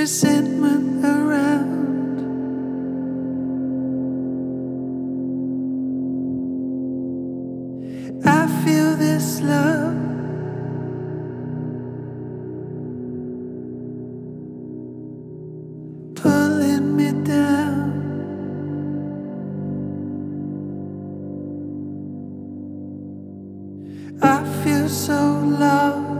resentment around. I feel this love pulling me down. I feel so lost.